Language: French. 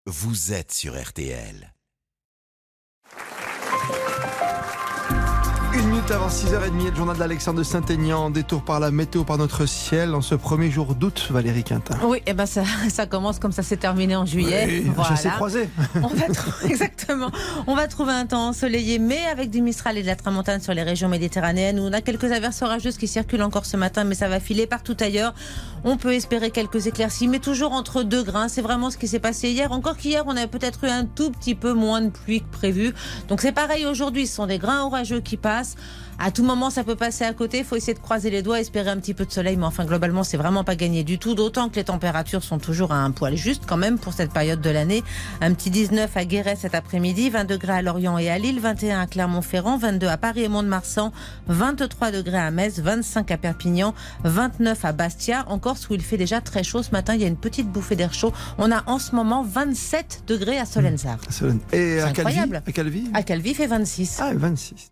vous êtes sur RTL. 1 minute avant 6h30, le journal d'Alexandre de Saint-Aignan, détour par la météo, par notre ciel, en ce premier jour d'août, Valérie Quintin. Oui, et ben ça commence comme ça s'est terminé en juillet. Oui, voilà. chassé croisé. Exactement. On va trouver un temps ensoleillé, mais avec du Mistral et de la tramontane sur les régions méditerranéennes, où on a quelques averses orageuses qui circulent encore ce matin, mais ça va filer partout ailleurs. On peut espérer quelques éclaircies, mais toujours entre 2 grains. C'est vraiment ce qui s'est passé hier. Encore qu'hier, on avait peut-être eu un tout petit peu moins de pluie que prévu. Donc c'est pareil aujourd'hui, ce sont des grains orageux qui passent. À tout moment, ça peut passer à côté. Il faut essayer de croiser les doigts, espérer un petit peu de soleil. Mais enfin, globalement, c'est vraiment pas gagné du tout. D'autant que les températures sont toujours à un poil juste quand même pour cette période de l'année. Un petit 19 à Guéret cet après-midi, 20 degrés à Lorient et à Lille, 21 à Clermont-Ferrand, 22 à Paris et Mont-de-Marsan, 23 degrés à Metz, 25 à Perpignan, 29 à Bastia. En Corse où il fait déjà très chaud ce matin, il y a une petite bouffée d'air chaud. On a en ce moment 27 degrés à Solenzar. Et à incroyable. Calvi À Calvi fait 26. Ah, 26.